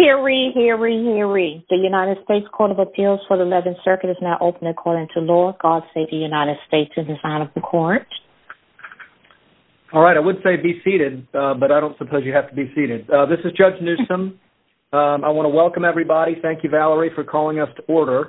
Hear. The United States Court of Appeals for the 11th Circuit is now open according to law. God save the United States and His Honorable Court. All right, I would say be seated, but I don't suppose you have to be seated. This is Judge Newsom. I want to welcome everybody. Thank you, Valerie, for calling us to order.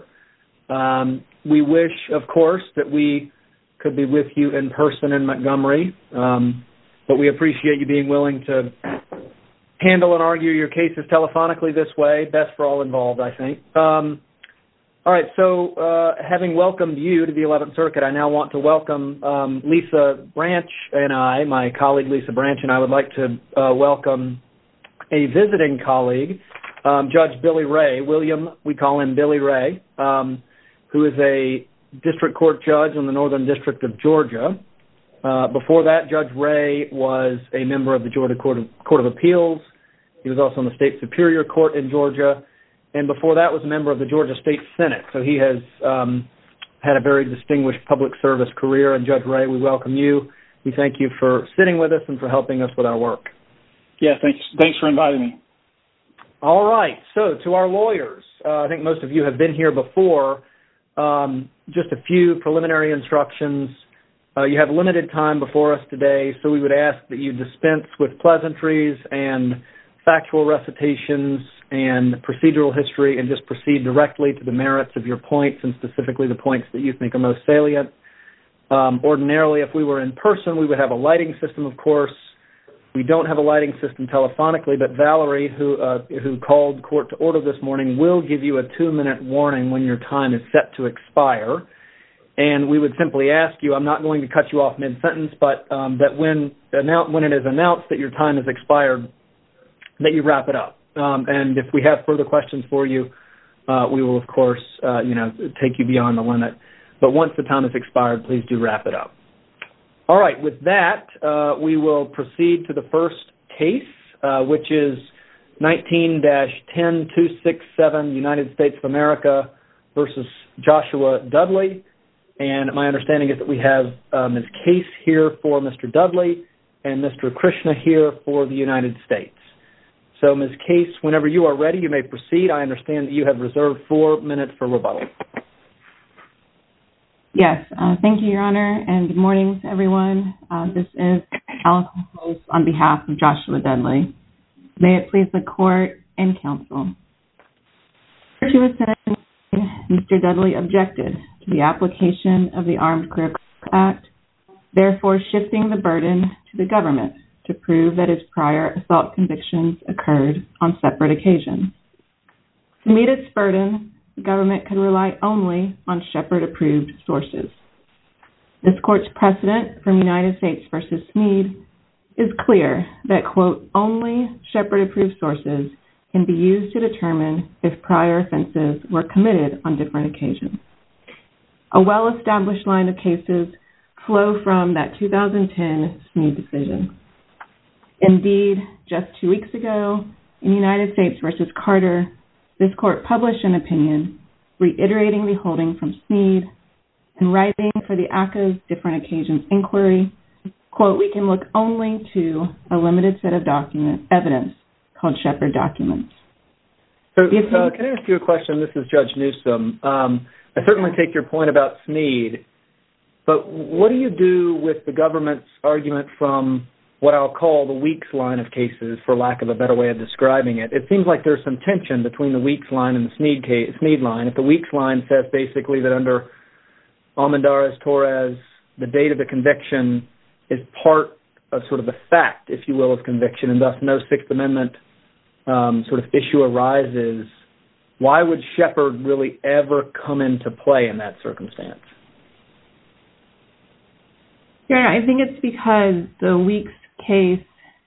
We wish, of course, that we could be with you in person in Montgomery, but we appreciate you being willing to handle and argue your cases telephonically this way. Best for all involved, I think. All right, so having welcomed you to the 11th Circuit, I now want to welcome Lisa Branch and my colleague Lisa Branch, and I would like to welcome a visiting colleague, Judge Billy Ray. William, we call him Billy Ray, who is a district court judge in the Northern District of Georgia. Before that, Judge Ray was a member of the Georgia Court of Appeals. He was also in the State Superior Court in Georgia. And before that was a member of the Georgia State Senate. So he has had a very distinguished public service career. And Judge Ray, we welcome you. We thank you for sitting with us and for helping us with our work. Yeah, thanks for inviting me. All right. So to our lawyers, I think most of you have been here before. Just a few preliminary instructions. You have limited time before us today, so we would ask that you dispense with pleasantries and factual recitations and procedural history and just proceed directly to the merits of your points and specifically the points that you think are most salient. Ordinarily, if we were in person, we would have a lighting system, of course. We don't have a lighting system telephonically, but Valerie, who called court to order this morning, will give you a 2-minute warning when your time is set to expire. And we would simply ask you, I'm not going to cut you off mid-sentence, but that when it is announced that your time has expired, that you wrap it up. And if we have further questions for you, we will, of course, take you beyond the limit. But once the time has expired, please do wrap it up. All right, with that, we will proceed to the first case, which is 19-10267, United States of America versus Joshua Dudley. And my understanding is that we have Ms. Case here for Mr. Dudley and Mr. Krishna here for the United States. So, Ms. Case, whenever you are ready, you may proceed. I understand that you have reserved 4 minutes for rebuttal. Yes, thank you, Your Honor, and good morning to everyone. This is Allison Case on behalf of Joshua Dudley. May it please the court and counsel. To his sentencing, Mr. Dudley objected to the application of the Armed Career Criminal Act, therefore shifting the burden to the government to prove that his prior assault convictions occurred on separate occasions. To meet its burden, the government could rely only on Shepard-approved sources. This court's precedent from United States v. Snead is clear that, quote, only Shepard-approved sources can be used to determine if prior offenses were committed on different occasions. A well-established line of cases flow from that 2010 Snead decision. Indeed, just 2 weeks ago, in United States v. Carter, this court published an opinion reiterating the holding from Snead and writing for the ACCA's different occasions inquiry, quote, we can look only to a limited set of evidence called Shepard documents. So, can I ask you a question? This is Judge Newsom. I certainly take your point about Snead, but what do you do with the government's argument from what I'll call the Weeks line of cases, for lack of a better way of describing it? It seems like there's some tension between the Weeks line and the Snead line. If the Weeks line says basically that under Almendarez-Torres, the date of the conviction is part of sort of the fact, if you will, of conviction, and thus no Sixth Amendment sort of issue arises, why would Shepard really ever come into play in that circumstance? Yeah, I think it's because the Weeks case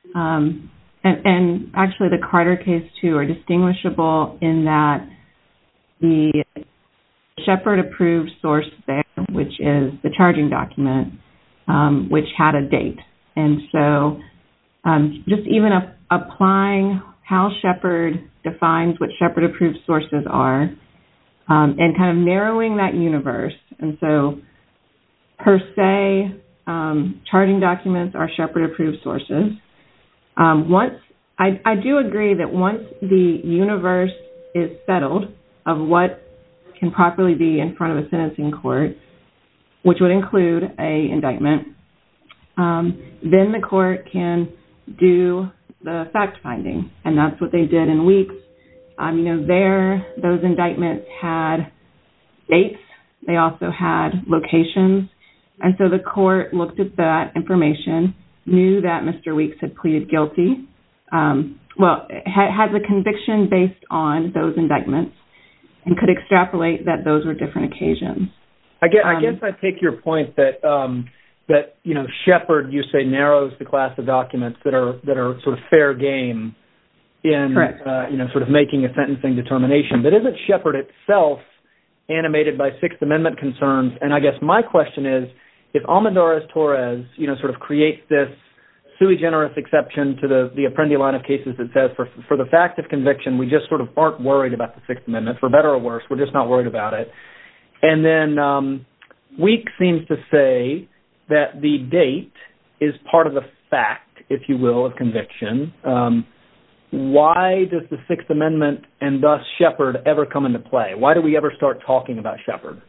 and actually the Carter case too are distinguishable in that the Shepard-approved source there, which is the charging document, which had a date. And so just even applying how Shepard defines what Shepard-approved sources are and kind of narrowing that universe. And so per se, charging documents are Shepard-approved sources. Once I do agree that once the universe is settled of what can properly be in front of a sentencing court, which would include an indictment, then the court can do the fact-finding, and that's what they did in Weeks. Those indictments had dates. They also had locations, and so the court looked at that information, knew that Mr. Weeks had pleaded guilty, had the conviction based on those indictments, and could extrapolate that those were different occasions. I guess I take your point that Shepard, you say, narrows the class of documents that are sort of fair game in sort of making a sentencing determination. But isn't Shepard itself animated by Sixth Amendment concerns? And I guess my question is, if Almendarez-Torres, sort of creates this sui generis exception to the Apprendi line of cases that says for the fact of conviction, we just sort of aren't worried about the Sixth Amendment, for better or worse, we're just not worried about it. And then Weeks seems to say that the date is part of the fact, if you will, of conviction. Why does the Sixth Amendment and thus Shepard ever come into play? Why do we ever start talking about Shepard?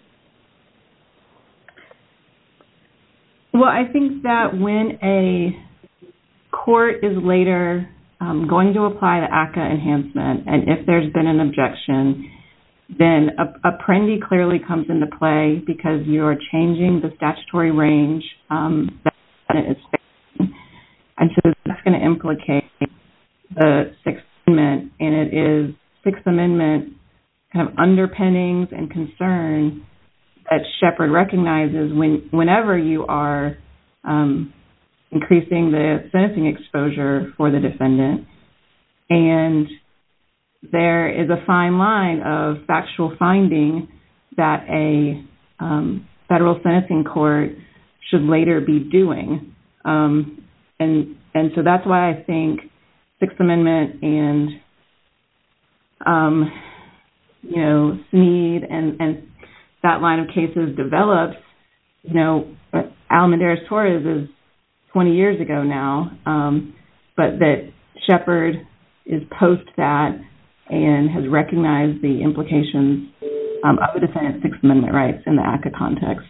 Well, I think that when a court is later going to apply the ACCA enhancement, and if there's been an objection, then Apprendi clearly comes into play because you're changing the statutory range that it is facing. And so that's going to implicate the Sixth Amendment, and it is Sixth Amendment kind of underpinnings and concern that Shepard recognizes whenever you are increasing the sentencing exposure for the defendant. And there is a fine line of factual finding that a federal sentencing court should later be doing. And so that's why I think Sixth Amendment and, Snead and that line of cases developed, Almendarez-Torres is 20 years ago now, but that Shepard is post that and has recognized the implications of the defendant's Sixth Amendment rights in the ACCA context.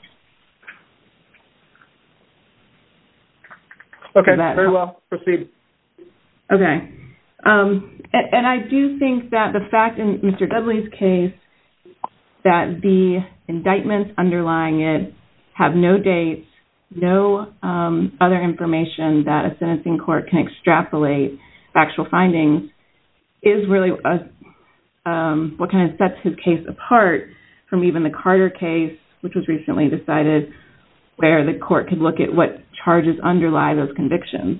Okay, very well. Proceed. Okay. And I do think that the fact in Mr. Dudley's case that the indictments underlying it have no dates, no other information that a sentencing court can extrapolate factual findings is really what kind of sets his case apart from even the Carter case, which was recently decided, where the court could look at what charges underlie those convictions.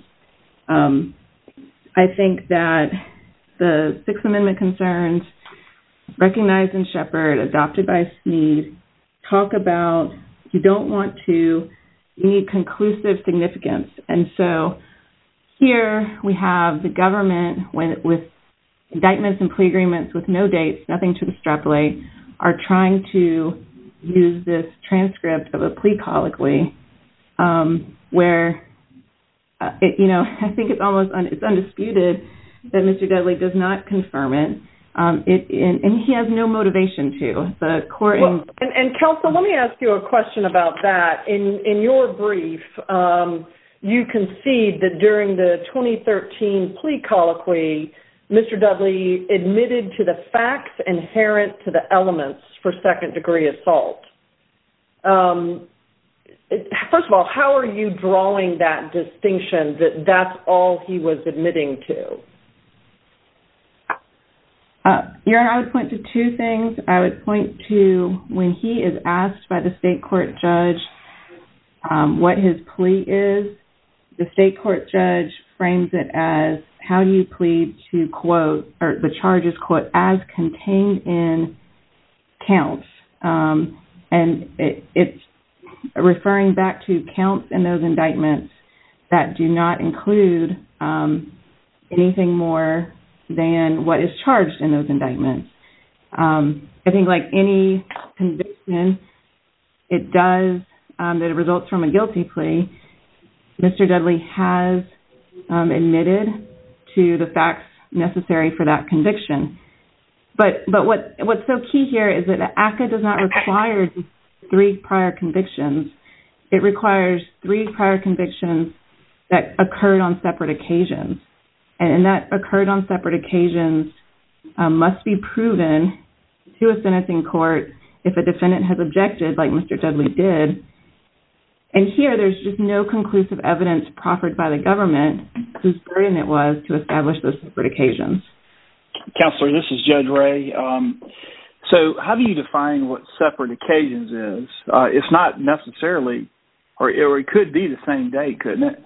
I think that the Sixth Amendment concerns recognized in Shepard, adopted by Snead, talk about you need conclusive significance. And so here we have the government with indictments and plea agreements with no dates, nothing to extrapolate, are trying to use this transcript of a plea colloquy where, I think it's undisputed that Mr. Dudley does not confirm it. And he has no motivation to. The court and counsel, let me ask you a question about that. In your brief, you concede that during the 2013 plea colloquy, Mr. Dudley admitted to the facts inherent to the elements for second-degree assault. First of all, how are you drawing that distinction that that's all he was admitting to? Your Honor, I would point to two things. I would point to when he is asked by the state court judge what his plea is, the state court judge frames it as, how do you plead to, quote, or the charges, quote, as contained in counts. And it's referring back to counts in those indictments that do not include anything more than what is charged in those indictments. I think like any conviction, it does, that it results from a guilty plea. Mr. Dudley has admitted to the facts necessary for that conviction. But what's so key here is that ACCA does not require 3 prior convictions. It requires 3 prior convictions that occurred on separate occasions. And that occurred on separate occasions must be proven to a sentencing court if a defendant has objected, like Mr. Dudley did. And here, there's just no conclusive evidence proffered by the government whose burden it was to establish those separate occasions. Counselor, this is Judge Ray. So how do you define what separate occasions is? It's not necessarily, or it could be the same date, couldn't it?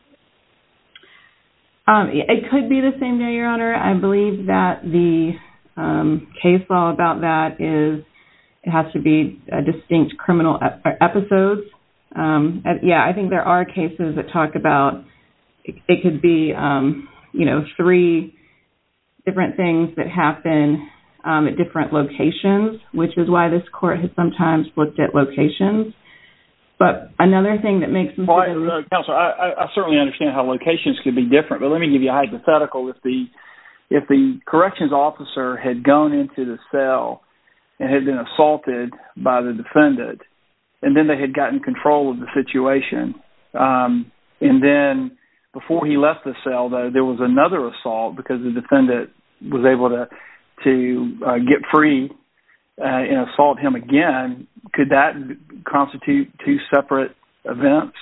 It could be the same day, Your Honor. I believe that the case law about that is it has to be distinct criminal episodes. I think there are cases that talk about it could be, 3 different things that happen at different locations, which is why this court has sometimes looked at locations. But another thing that makes them... Counselor, I certainly understand how locations could be different, but let me give you a hypothetical. If the corrections officer had gone into the cell and had been assaulted by the defendant, and then they had gotten control of the situation, and then before he left the cell, though, there was another assault because the defendant was able to get free and assault him again, could that constitute 2 separate events?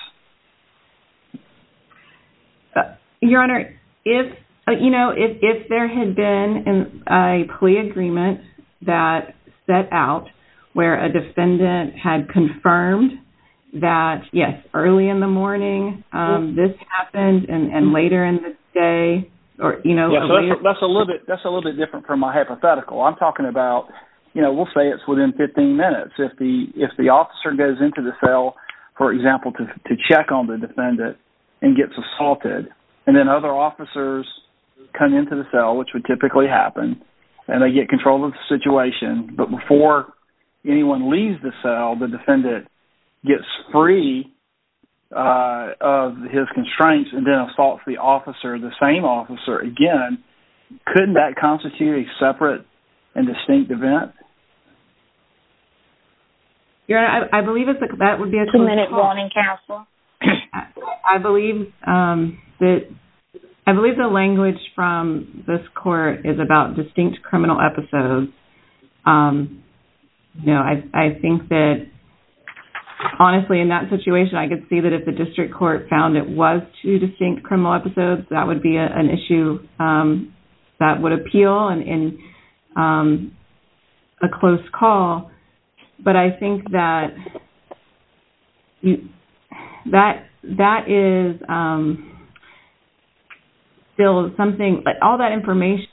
Your Honor, if there had been a plea agreement that set out where a defendant had confirmed that, yes, early in the morning this happened, and later in the day, or that's a little bit different from my hypothetical. I'm talking about, we'll say it's within 15 minutes. If the officer goes into the cell, for example, to check on the defendant and gets assaulted, and then other officers come into the cell, which would typically happen, and they get control of the situation, but before anyone leaves the cell, the defendant gets free of his constraints and then assaults the same officer again, couldn't that constitute a separate and distinct event? Your Honor, I believe that would be a 2-minute warning, counsel. I believe the language from this court is about distinct criminal episodes. I think that, honestly, in that situation, I could see that if the district court found it was 2 distinct criminal episodes, that would be an issue that would appeal in a close call. But I think that that is still something, like all that information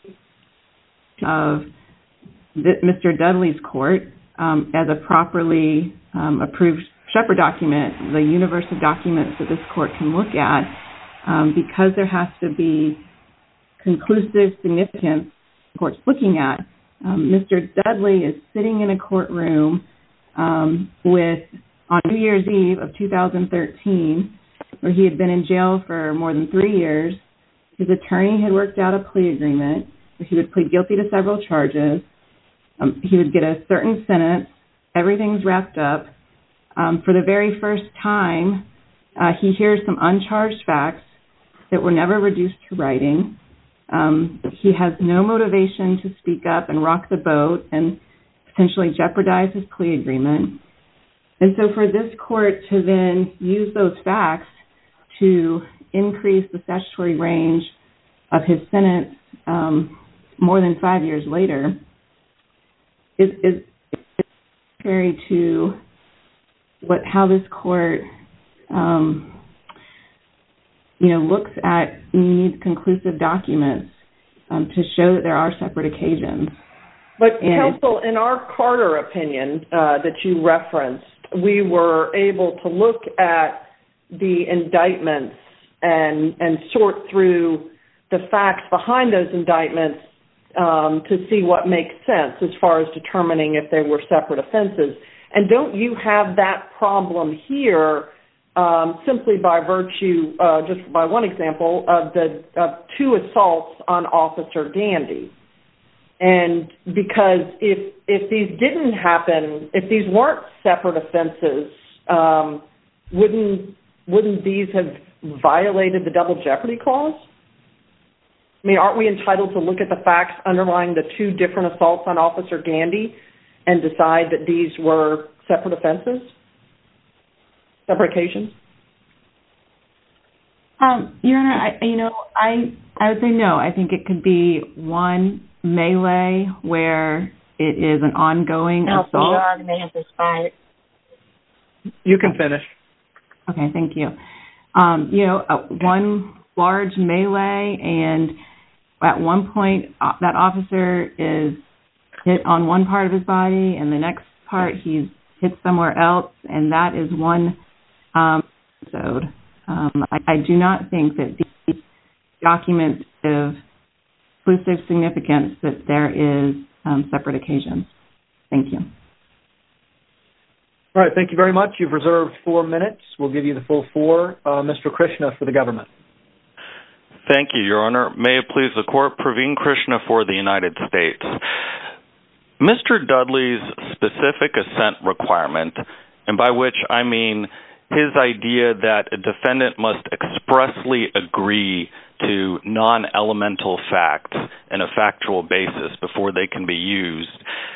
of Mr. Dudley's court as a properly approved Shepard document, the universe of documents that this court can look at, because there has to be conclusive significance the court's looking at. Mr. Dudley is sitting in a courtroom on New Year's Eve of 2013, where he had been in jail for more than 3 years. His attorney had worked out a plea agreement where he would plead guilty to several charges. He would get a certain sentence. Everything's wrapped up. For the very first time, he hears some uncharged facts that were never reduced to writing. He has no motivation to speak up and rock the boat and potentially jeopardize his plea agreement. And so for this court to then use those facts to increase the statutory range of his sentence more than 5 years later is contrary to how this court looks at needs conclusive documents to show that there are separate occasions. But counsel, in our Carter opinion that you referenced, we were able to look at the indictments and sort through the facts behind those indictments to see what makes sense as far as determining if they were separate offenses. And don't you have that problem here simply by virtue, just by one example, of the two assaults on Officer Gandy. And because if these didn't happen, if these weren't separate offenses, wouldn't these have violated the double jeopardy clause? I mean, aren't we entitled to look at the facts underlying the two different assaults on Officer Gandy and decide that these were separate offenses, separate occasions? Your Honor, I would say no. I think it could be one melee where it is an ongoing assault. Your argument has expired. You can finish. Okay, thank you. One large melee, and at one point that officer is hit on one part of his body, and the next part he's hit somewhere else, and that is one episode. I do not think that these documents have exclusive significance that there is separate occasions. Thank you. All right, thank you very much. You've reserved 4 minutes. We'll give you the full 4. Mr. Krishna for the government. Thank you, Your Honor. May it please the Court, Praveen Krishna for the United States. Mr. Dudley's specific assent requirement, and by which I mean his idea that a defendant must expressly agree to non-elemental facts and a factual basis before they can be used,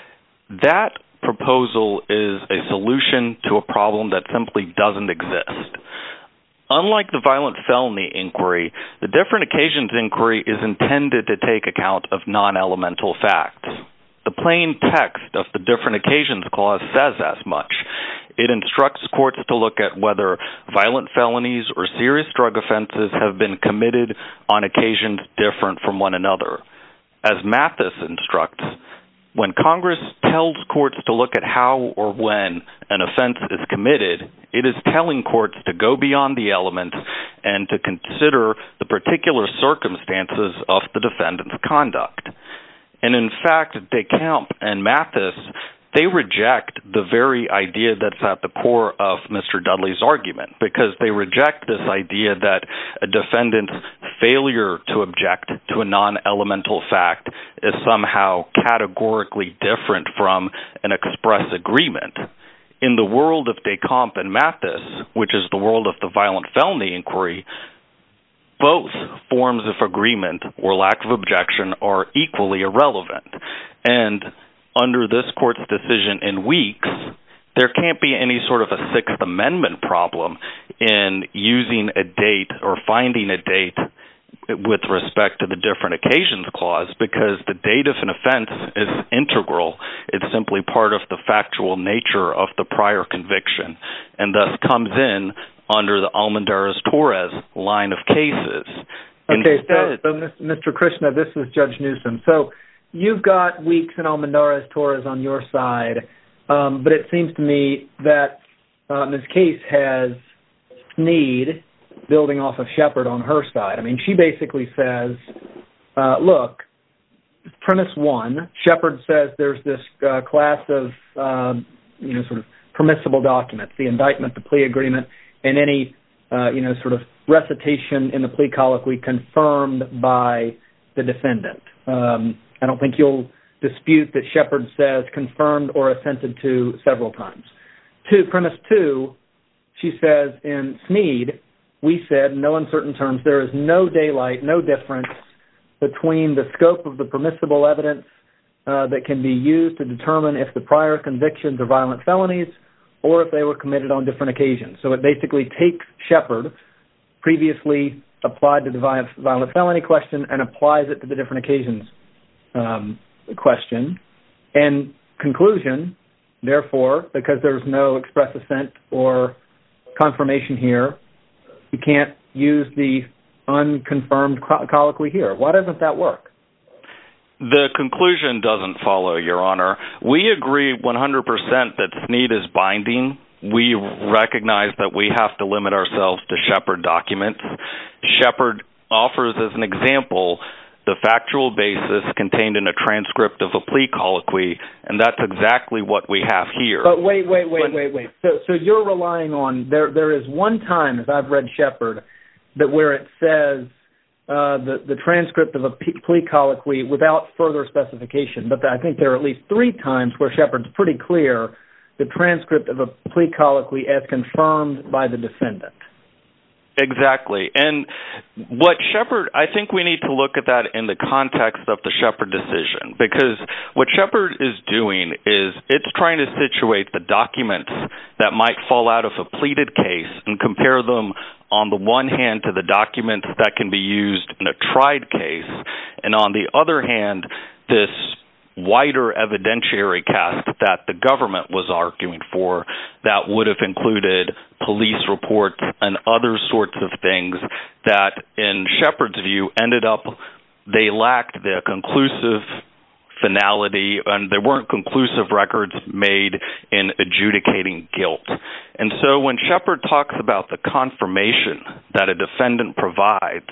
that proposal is a solution to a problem that simply doesn't exist. Unlike the violent felony inquiry, the different occasions inquiry is intended to take account of non-elemental facts. The plain text of the different occasions clause says as much. It instructs courts to look at whether violent felonies or serious drug offenses have been committed on occasions different from one another. As Mathis instructs, when Congress tells courts to look at how or when an offense is committed, it is telling courts to go beyond the elements and to consider the particular circumstances of the defendant's conduct. And in fact, Decamp and Mathis, they reject the very idea that's at the core of Mr. Dudley's argument, because they reject this idea that a defendant's failure to object to a non-elemental fact is somehow categorically different from an express agreement. In the world of Decamp and Mathis, which is the world of the violent felony inquiry, both forms of agreement or lack of objection are equally irrelevant. And under this court's decision in Weeks, there can't be any sort of a Sixth Amendment problem in using a date or finding a date with respect to the different occasions clause, because the date of an offense is integral. It's simply part of the factual nature of the prior conviction, and thus comes in under the Almendarez-Torres line of cases. Okay, so Mr. Krishna, this is Judge Newsom. So you've got Weeks and Almendarez-Torres on your side, but it seems to me that Ms. Case has Snead building off of Shepard on her side. I mean, she basically says, look, premise one, Shepard says there's this class of, sort of permissible documents, the indictment, the plea agreement, and any, sort of recitation in the plea colloquy confirmed by the defendant. I don't think you'll dispute that Shepard says confirmed or assented to several times. Premise two, she says in Snead, we said in no uncertain terms, there is no daylight, no difference between the scope of the permissible evidence that can be used to determine if the prior convictions are violent felonies or if they were committed on different occasions. So it basically takes Shepard, previously applied to the violent felony question, and applies it to the different occasions question. And conclusion, therefore, because there's no express assent or confirmation here, you can't use the unconfirmed colloquy here. Why doesn't that work? The conclusion doesn't follow, Your Honor. We agree 100% that Snead is binding. We recognize that we have to limit ourselves to Shepard documents. Shepard offers, as an example, the factual basis contained in a transcript of a plea colloquy, and that's exactly what we have here. But wait. So you're relying on, there is one time, as I've read Shepard, that where it says the transcript of a plea colloquy without further specification, but I think there are at least 3 times where Shepard's pretty clear, the transcript of a plea colloquy as confirmed by the defendant. Exactly. And what Shepard, I think we need to look at that in the context of the Shepard decision, because what Shepard is doing is it's trying to situate the documents that might fall out of a pleaded case and compare them on the one hand to the documents that can be used in a tried case, and on the other hand, this wider evidentiary cast that the government was arguing for that would have included police reports and other sorts of things that, in Shepard's view, ended up, they lacked the conclusive finality, and there weren't conclusive records made in adjudicating guilt. And so when Shepard talks about the confirmation that a defendant provides,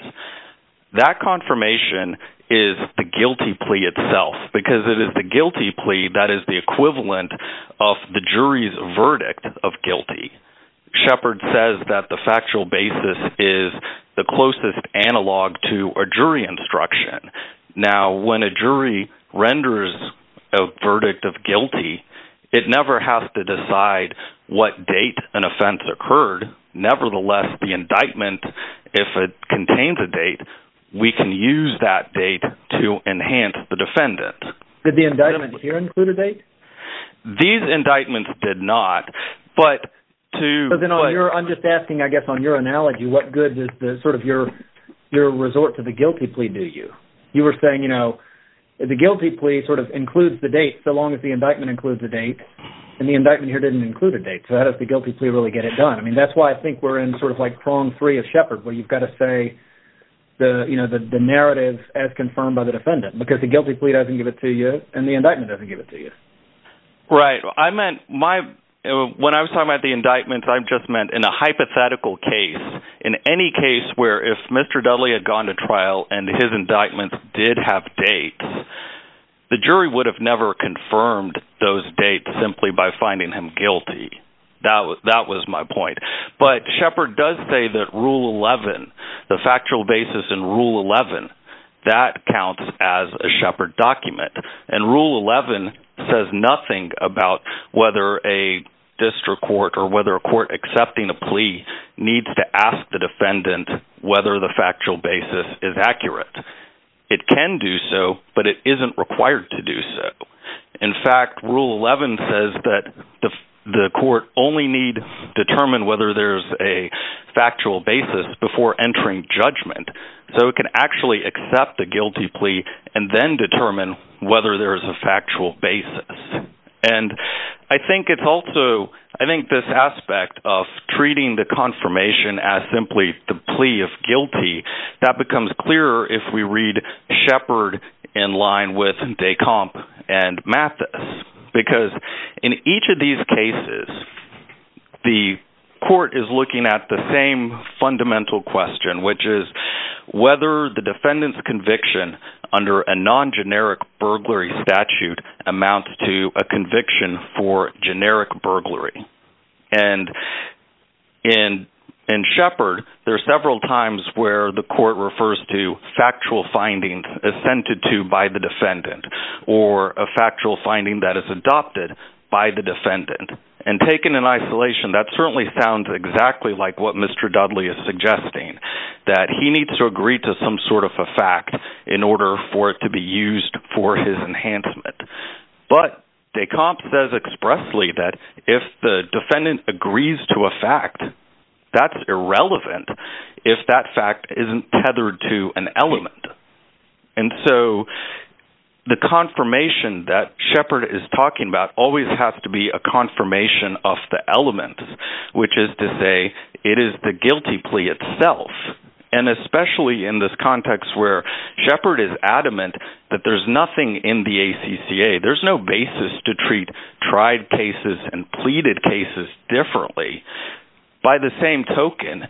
that confirmation is the guilty plea itself, because it is the guilty plea that is the equivalent of the jury's verdict of guilty. Shepard says that the factual basis is the closest analog to a jury instruction. Now, when a jury renders a verdict of guilty, it never has to decide what date an offense occurred. Nevertheless, the indictment, if it contains a date, we can use that date to enhance the defendant. Did the indictment here include a date? These indictments did not, but to... So then I'm just asking, I guess, on your analogy, what good does the sort of your resort to the guilty plea do you? You were saying, the guilty plea sort of includes the date so long as the indictment includes a date, and the indictment here didn't include a date. So how does the guilty plea really get it done? I mean, that's why I think we're in sort of like prong 3 of Shepard, where you've got to say the narrative as confirmed by the defendant, because the guilty plea doesn't give it to you and the indictment doesn't give it to you. Right. I meant when I was talking about the indictments, I just meant in a hypothetical case, in any case where if Mr. Dudley had gone to trial and his indictments did have dates, the jury would have never confirmed those dates simply by finding him guilty. That was my point. But Shepard does say that Rule 11, the factual basis in Rule 11, that counts as a Shepard document. And Rule 11 says nothing about whether a district court or whether a court accepting a plea needs to ask the defendant whether the factual basis is accurate. It can do so, but it isn't required to do so. In fact, Rule 11 says that the court only need determine whether there's a factual basis before entering judgment. So it can actually accept the guilty plea and then determine whether there's a factual basis. And I think this aspect of treating the confirmation as simply the plea of guilty, that becomes clearer if we read Shepard in line with Descamps and Mathis. Because in each of these cases, the court is looking at the same fundamental question, which is whether the defendant's conviction under a non-generic burglary statute amounts to a conviction for generic burglary. And in Shepard, there are several times where the court refers to factual findings assented to by the defendant or a factual finding that is adopted by the defendant. And taken in isolation, that certainly sounds exactly like what Mr. Dudley is suggesting, that he needs to agree to some sort of a fact in order for it to be used for his enhancement. But Descamps says expressly that if the defendant agrees to a fact, that's irrelevant if that fact isn't tethered to an element. And so the confirmation that Shepard is talking about always has to be a confirmation of the elements, which is to say it is the guilty plea itself. And especially in this context where Shepard is adamant that there's nothing in the ACCA, there's no basis to treat tried cases and pleaded cases differently. By the same token,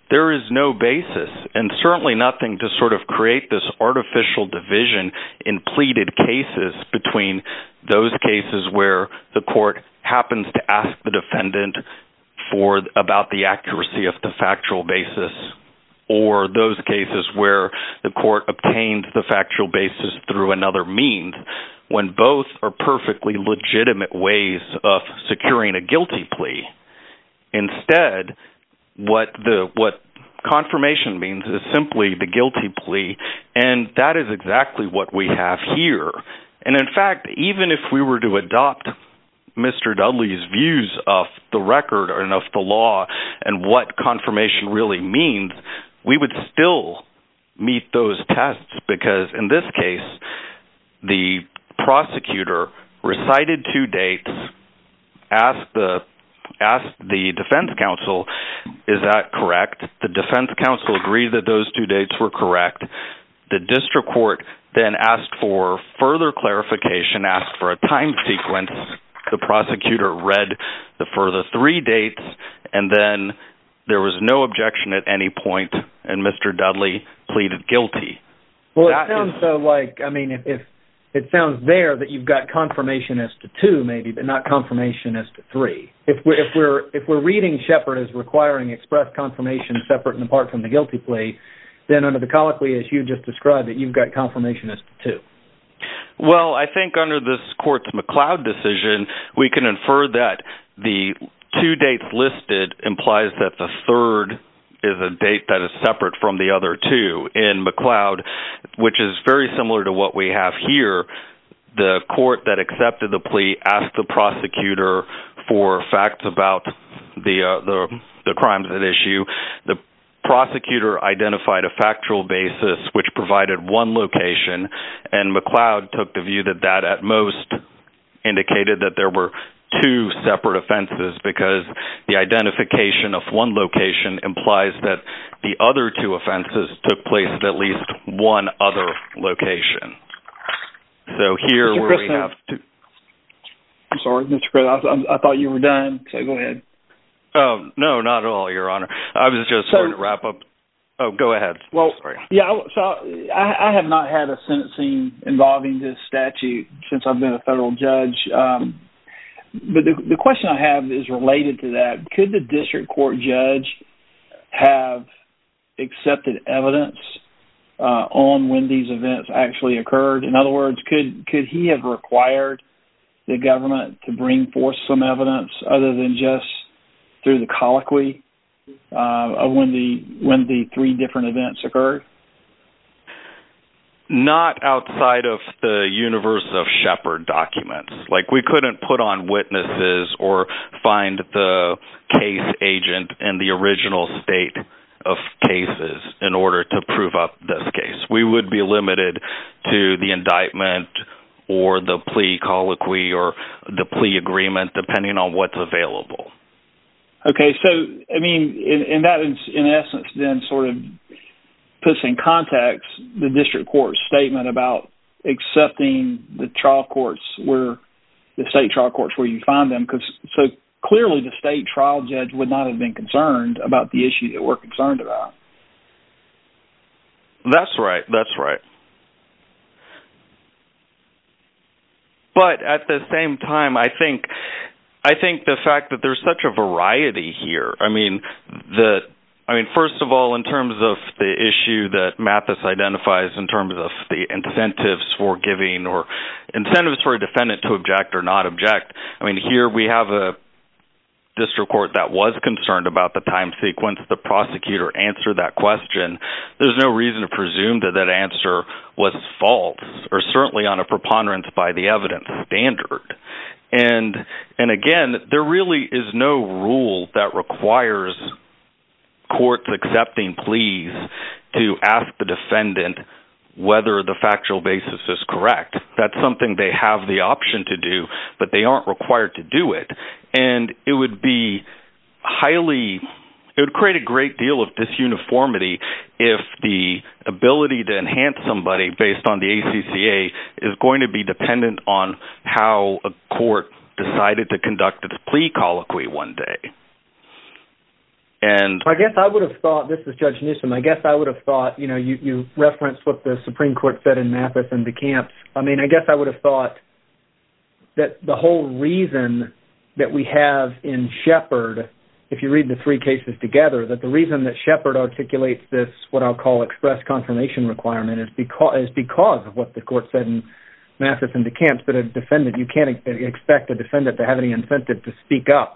there is no basis, and certainly nothing to sort of create this artificial division in pleaded cases between those cases where the court happens to ask the defendant about the accuracy of the factual basis, or those cases where the court obtains the factual basis through another means, when both are perfectly legitimate ways of securing a guilty plea. Instead, what confirmation means is simply the guilty plea, and that is exactly what we have here. And in fact, even if we were to adopt Mr. Dudley's views of the record and of the law and what confirmation really means, we would still meet those tests, because in this case, the prosecutor recited 2 dates, asked the defense counsel, is that correct? The defense counsel agreed that those 2 dates were correct. The district court then asked for further clarification, asked for a time sequence. The prosecutor read the further 3 dates, and then there was no objection at any point, and Mr. Dudley pleaded guilty. Well, it sounds if it sounds there that you've got confirmation as to 2, maybe, but not confirmation as to 3. If we're reading Shepard as requiring express confirmation separate and apart from the guilty plea, then under the colloquy as you just described it, you've got confirmation as to 2. Well, I think under this court's McLeod decision, we can infer that the 2 dates listed implies that the third is a date that is separate from the other 2. In McLeod, which is very similar to what we have here, the court that accepted the plea asked the prosecutor for facts about the crimes at issue. The prosecutor identified a factual basis which provided 1 location, and McLeod took the view that that at most indicated that there were 2 separate offenses, because the identification of 1 location implies that the other 2 offenses took place at least 1 other location. So here Mr. where Christen, we have 2... I'm sorry, Mr. Christen, I thought you were done, so go ahead. Oh, no, not at all, Your Honor. I was just going to wrap up. Oh, go ahead. Well, sorry. Yeah, so I have not had a sentencing involving this statute since I've been a federal judge. But the question I have is related to that. Could the district court judge have accepted evidence on when these events actually occurred? In other words, could he have required the government to bring forth some evidence other than just through the colloquy of when the 3 different events occurred? Not outside of the universe of Shepard documents. Like, we couldn't put on witnesses or find the case agent in the original state of cases in order to prove up this case. We would be limited to the indictment or the plea colloquy or the plea agreement, depending on what's available. Okay, so, I mean, in that, in essence, then sort of puts in context the district court's statement about accepting the trial courts the state trial courts where you find them, because so clearly the state trial judge would not have been concerned about the issue that we're concerned about. That's right. But at the same time, I think the fact that there's such a variety here, first of all, in terms of the issue that Mathis identifies in terms of the incentives for giving or incentives for a defendant to object or not object, here we have a district court that was concerned about the time sequence. The prosecutor answered that question. There's no reason to presume that that answer was false, or certainly on a preponderance by the evidence standard. And again, there really is no rule that requires courts accepting pleas to ask the defendant whether the factual basis is correct. That's something they have the option to do, but they aren't required to do it. And it would create a great deal of disuniformity if the ability to enhance somebody based on the ACCA is going to be dependent on how a court decided to conduct its plea colloquy one day. And I guess I would have thought, this is Judge Newsom, I guess I would have thought, you referenced what the Supreme Court said in Mathis and DeCamps. I mean, I guess I would have thought that the whole reason that we have in Shepard, if you read the three cases together, that the reason that Shepard articulates this, what I'll call express confirmation requirement, is because of what the court said in Mathis and DeCamps, that a defendant, you can't expect a defendant to have any incentive to speak up.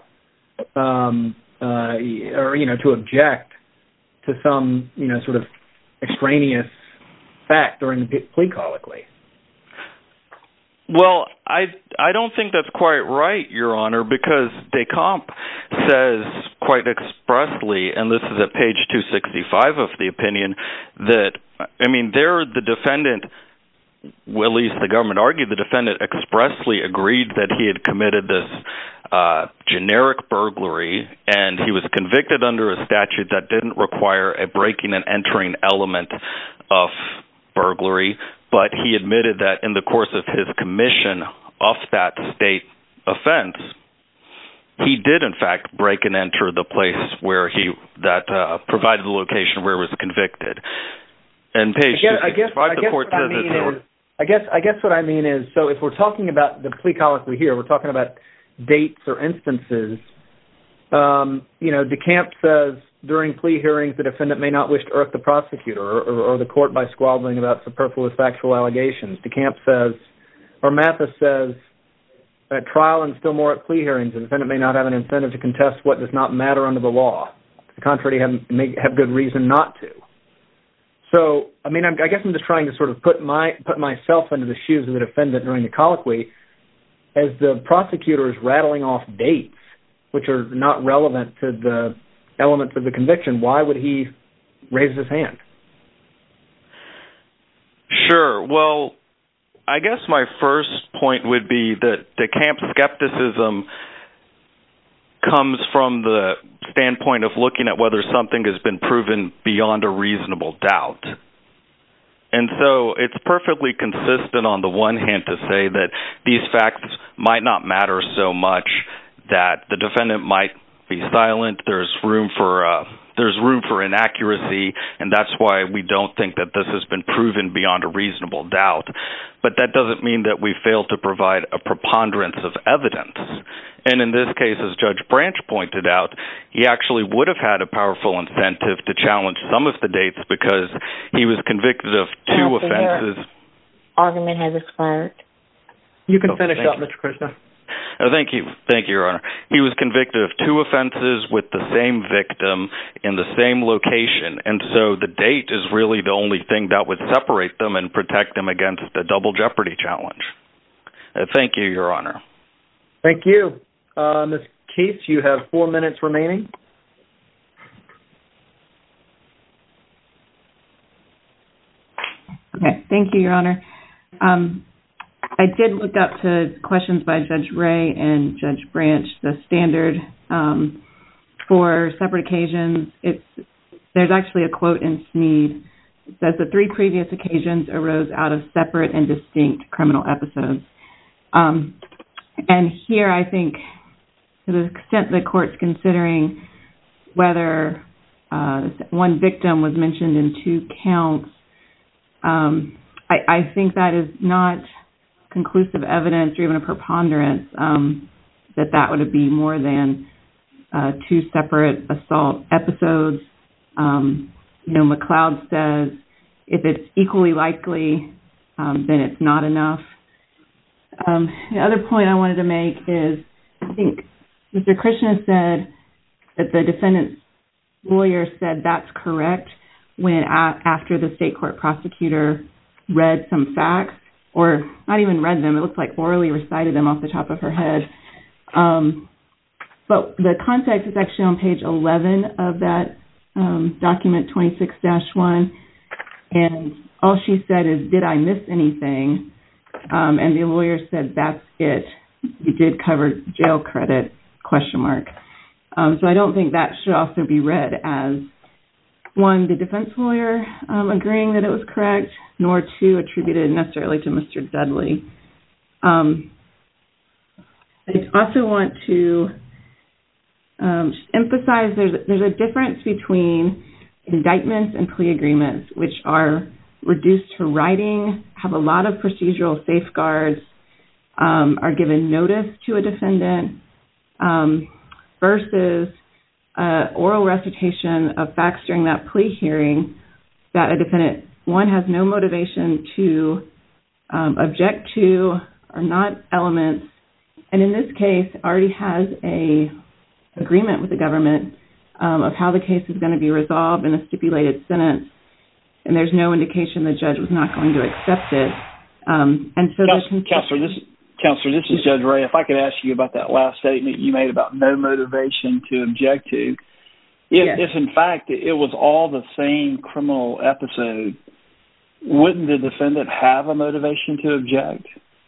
Or to object to some sort of extraneous fact during the plea colloquy. Well, I don't think that's quite right, Your Honor, because DeCamps says quite expressly, and this is at page 265 of the opinion, that there the defendant, well, at least the government argued, the defendant expressly agreed that he had committed this generic burglary, and he was convicted under a statute that didn't require a breaking and entering element of burglary, but he admitted that in the course of his commission of that state offense, he did in fact break and enter the place where provided the location where he was convicted. And page 265, the court says that I guess what I mean is, so if we're talking about the plea colloquy here, we're talking about dates or instances. DeCamps says during plea hearings, the defendant may not wish to irk the prosecutor or the court by squabbling about superfluous factual allegations. DeCamps says, or Mathis says, at trial and still more at plea hearings, the defendant may not have an incentive to contest what does not matter under the law. To the contrary, may have good reason not to. So, I guess I'm just trying to sort of put myself into the shoes of the defendant during the colloquy. As the prosecutor is rattling off dates, which are not relevant to the elements of the conviction, why would he raise his hand? Sure. Well, I guess my first point would be that DeCamps' skepticism comes from the standpoint of looking at whether something has been proven beyond a reasonable doubt. And so it's perfectly consistent on the one hand to say that these facts might not matter so much, that the defendant might be silent, there's room for inaccuracy, and that's why we don't think that this has been proven beyond a reasonable doubt. But that doesn't mean that we fail to provide a preponderance of evidence. And in this case, as Judge Branch pointed out, he actually would have had a powerful incentive to challenge some of the dates because he was convicted of two offenses. Argument has expired. You can finish up, Mr. Krishna. Thank you, Your Honor. He was convicted of two offenses with the same victim in the same location, and so the date is really the only thing that would separate them and protect them against a double jeopardy challenge. Thank you, Your Honor. Thank you. Ms. Keith, you have 4 minutes remaining. Okay, thank you, Your Honor. I did look up to questions by Judge Ray and Judge Branch, the standard for separate occasions. There's actually a quote in Sneed. It says the three previous occasions arose out of separate and distinct criminal episodes. And here I think to the extent the court's considering whether one victim was mentioned in two counts, I think that is not conclusive evidence or even a preponderance that would be more than two separate assault episodes. McLeod says if it's equally likely, then it's not enough. The other point I wanted to make is I think Mr. Krishna said that the defendant's lawyer said that's correct when after the state court prosecutor read some facts, or not even read them, it looks like orally recited them off the top of her head. But the context is actually on page 11 of that document 26-1, and all she said is, did I miss anything? And the lawyer said, that's it. You did cover jail credit, ? So I don't think that should also be read as, one, the defense lawyer agreeing that it was correct, nor two, attributed necessarily to Mr. Dudley. I also want to emphasize there's a difference between indictments and plea agreements, which are reduced to writing, have a lot of procedural safeguards, are given notice to a defendant, versus oral recitation of facts during that plea hearing that a defendant, one, has no motivation to object to, are not elements, and in this case already has a agreement with the government of how the case is going to be resolved in a stipulated sentence, and there's no indication the judge was not going to accept it. And so, Counselor, this is Judge Ray. If I could ask you about that last statement you made about no motivation to object to, if in fact it was all the same criminal episode, wouldn't the defendant have a motivation to object?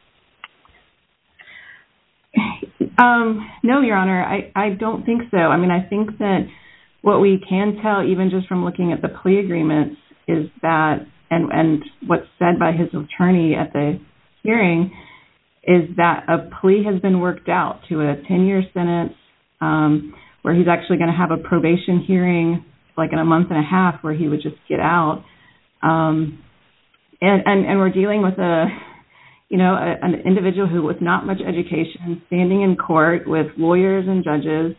No, Your Honor, I don't think so. I mean, I think that what we can tell, even just from looking at the plea agreements, is that, and what's said by his attorney at the hearing, is that a plea has been worked out to a 10-year sentence where he's actually going to have a probation hearing like in a month and a half where he would just get out. And we're dealing with an individual who with not much education, standing in court with lawyers and judges,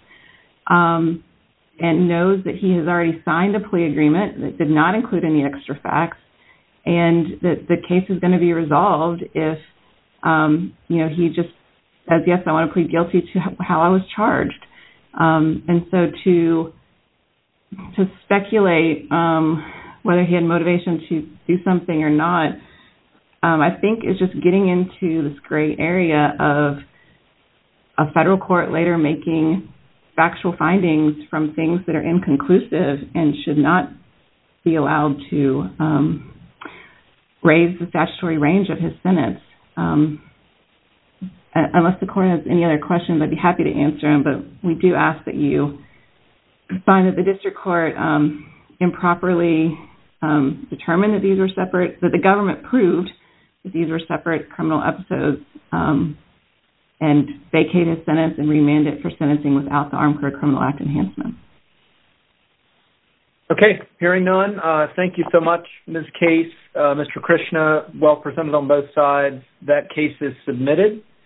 and knows that he has already signed a plea agreement that did not include any extra facts, and that the case is going to be resolved if, he just says, yes, I want to plead guilty to how I was charged. And so to speculate whether he had motivation to do something or not, I think is just getting into this gray area of a federal court later making factual findings from things that are inconclusive and should not be allowed to raise the statutory range of his sentence. Unless the court has any other questions, I'd be happy to answer them, but we do ask that you find that the district court improperly determined that these were separate, that the government proved that these were separate criminal episodes, and vacate his sentence and remand it for sentencing without the Armed Career Criminal Act enhancement. Okay, hearing none, thank you so much, Ms. Case. Mr. Krishna, well presented on both sides. That case is submitted.